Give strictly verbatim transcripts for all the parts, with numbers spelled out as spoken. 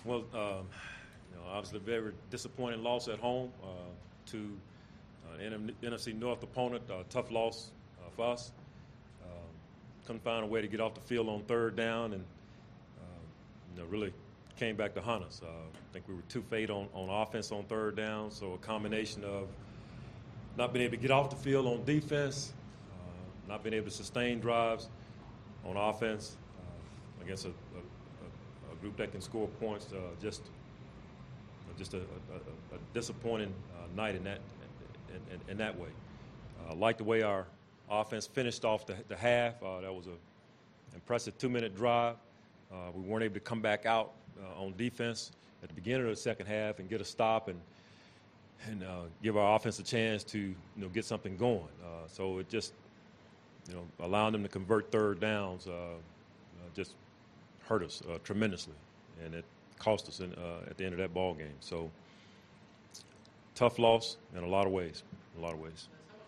Well, um, you know, obviously, a very disappointing loss at home uh, to uh, N F C North opponent. Uh, tough loss uh, for us. Uh, couldn't find a way to get off the field on third down, and uh, you know, really came back to hunt us. Uh, I think we were two for eight on, on offense on third down, so a combination of not being able to get off the field on defense, uh, not being able to sustain drives on offense uh, against a, a, a group that can score points. Uh, just, just a, a, a disappointing uh, night in that, in, in, in that way. I uh, like the way our offense finished off the, the half. Uh, that was an impressive two-minute drive. Uh, we weren't able to come back out uh, on defense at the beginning of the second half and get a stop and and uh, give our offense a chance to, you know, get something going. Uh, so it just, you know, allowing them to convert third downs uh, uh, just hurt us uh, tremendously, and it cost us in, uh, at the end of that ball game. So tough loss in a lot of ways, in a lot of ways.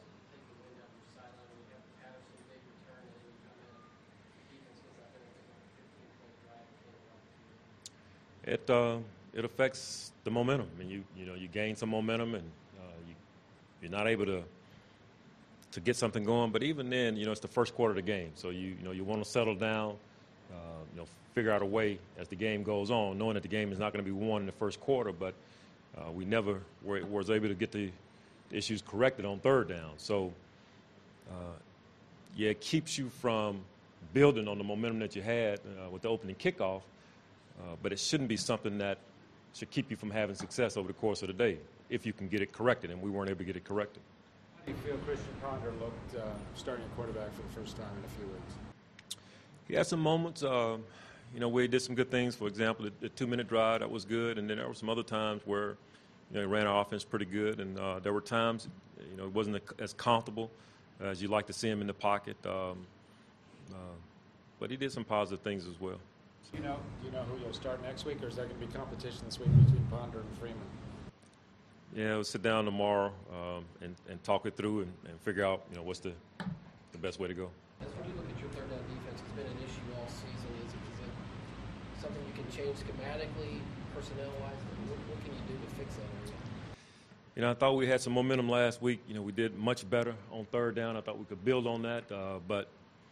It uh, it affects the momentum. I mean, you you know you gain some momentum, and uh, you you're not able to to get something going. But even then, you know, it's the first quarter of the game, so you you know you want to settle down, uh, you know, figure out a way as the game goes on, knowing that the game is not going to be won in the first quarter. But uh, we never were was able to get the issues corrected on third down. So uh, yeah, it keeps you from building on the momentum that you had uh, with the opening kickoff. Uh, but it shouldn't be something that should keep you from having success over the course of the day if you can get it corrected, and we weren't able to get it corrected. How do you feel Christian Ponder looked uh, starting a quarterback for the first time in a few weeks? He had some moments. Uh, you know, where he did some good things. For example, the, the two-minute drive, that was good. And then there were some other times where, you know, he ran our offense pretty good. And uh, there were times, you know, it wasn't as comfortable as you'd like to see him in the pocket. Um, uh, but he did some positive things as well. Do you know, do you know who you'll start next week, or is there going to be competition this week between Ponder and Freeman? Yeah, we'll sit down tomorrow um, and, and talk it through and, and figure out, you know, what's the the best way to go. As when you look at your third down defense, it's been an issue all season. Is it, is it something you can change schematically, personnel-wise? What, what can you do to fix that area? You know, I thought we had some momentum last week. You know, we did much better on third down. I thought we could build on that, uh, but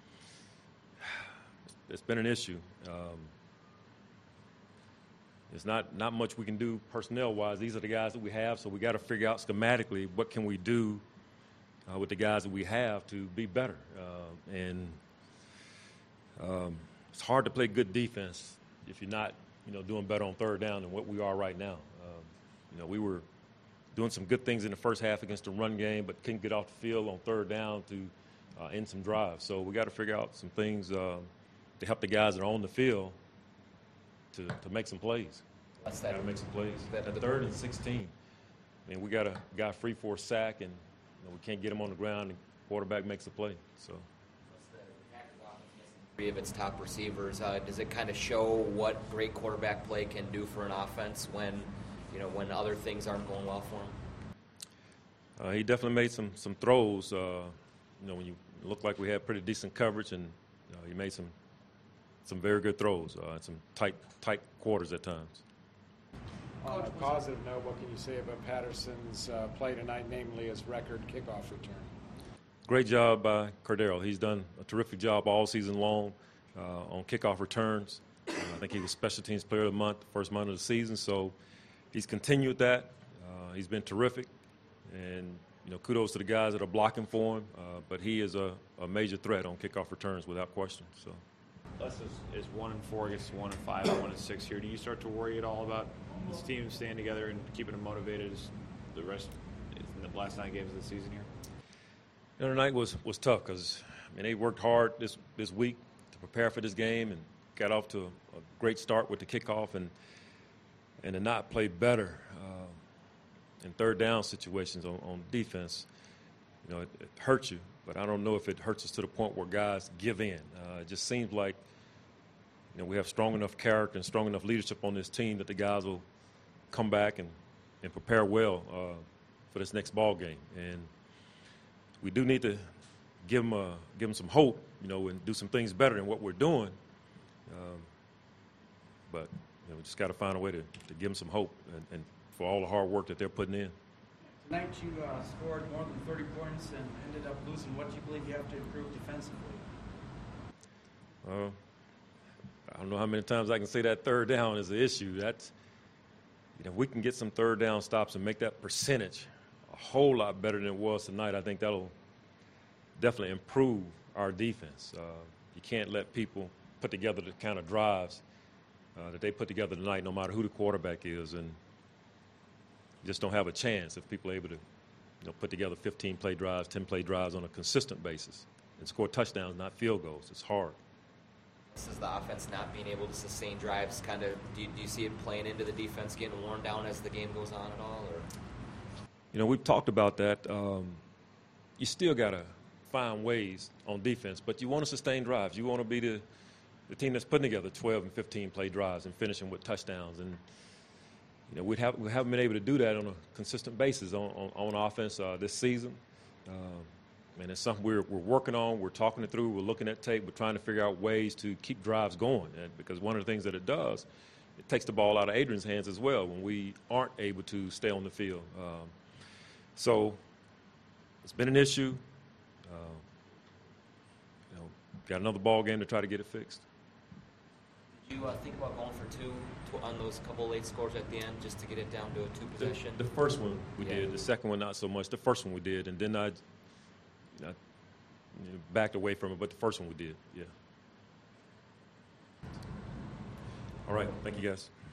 it's been an issue. Um, It's not, not much we can do personnel-wise. These are the guys that we have, so we got to figure out schematically what can we do uh, with the guys that we have to be better. Uh, and um, it's hard to play good defense if you're not, you know, doing better on third down than what we are right now. Um, you know, we were doing some good things in the first half against the run game, but couldn't get off the field on third down to uh, end some drives. So we got to figure out some things uh, to help the guys that are on the field To, to make some plays. What's that? Got to make some plays. That, At third and sixteen. I mean, we got a guy free for a sack, and you know, we can't get him on the ground, and quarterback makes a play. So. What's the Packers offense missing three of its top receivers? Uh, does it kind of show what great quarterback play can do for an offense when, you know, when other things aren't going well for him? Uh, he definitely made some some throws. Uh, you know, when you looked like we had pretty decent coverage, and uh, he made some. Some very good throws, uh, and some tight, tight quarters at times. On a positive note, what can you say about Patterson's uh, play tonight, namely his record kickoff return? Great job by Cordero. He's done a terrific job all season long uh, on kickoff returns. Uh, I think he was Special Teams Player of the Month, first month of the season, so he's continued that. Uh, he's been terrific, and you know, kudos to the guys that are blocking for him. Uh, but he is a, a major threat on kickoff returns without question. So. Les is, is one and four against one and five and one and six here. Do you start to worry at all about this team staying together and keeping them motivated as the rest in the last nine games of the season here? The other night was was tough because I mean they worked hard this this week to prepare for this game and got off to a, a great start with the kickoff and and to not play better uh, in third down situations on, on defense. You know, it, it hurts you. But I don't know if it hurts us to the point where guys give in. Uh, it just seems like, you know, we have strong enough character and strong enough leadership on this team that the guys will come back and, and prepare well uh, for this next ball game. And we do need to give them, a, give them some hope, you know, and do some things better than what we're doing. Um, but you know, we just got to find a way to, to give them some hope and, and for all the hard work that they're putting in. Tonight you uh, scored more than thirty points and ended up losing. What do you believe you have to improve defensively? Uh, I don't know how many times I can say that third down is an issue. That's, you know, if we can get some third down stops and make that percentage a whole lot better than it was tonight, I think that'll definitely improve our defense. Uh, you can't let people put together the kind of drives uh, that they put together tonight, no matter who the quarterback is, and you just don't have a chance if people are able to, you know, put together fifteen-play drives, ten-play drives on a consistent basis and score touchdowns, not field goals. It's hard. This is the offense not being able to sustain drives. Kind of, do you, do you see it playing into the defense getting worn down as the game goes on at all? Or? You know, we've talked about that. Um, you still got to find ways on defense, but you want to sustain drives. You want to be the, the team that's putting together twelve and fifteen play drives and finishing with touchdowns. And, you know, we, have, we haven't been able to do that on a consistent basis on, on, on offense uh, this season. Um, and it's something we're, we're working on. We're talking it through. We're looking at tape. We're trying to figure out ways to keep drives going. And because one of the things that it does, it takes the ball out of Adrian's hands as well when we aren't able to stay on the field. Um, so it's been an issue. Uh, you know, got another ball game to try to get it fixed. Did you uh, think about going for two to, on those couple late scores at the end just to get it down to a two The, possession? the first one we Yeah. did. The second one not so much. The first one we did, and then I, I you know, backed away from it. But the first one we did, yeah. All right, thank you guys.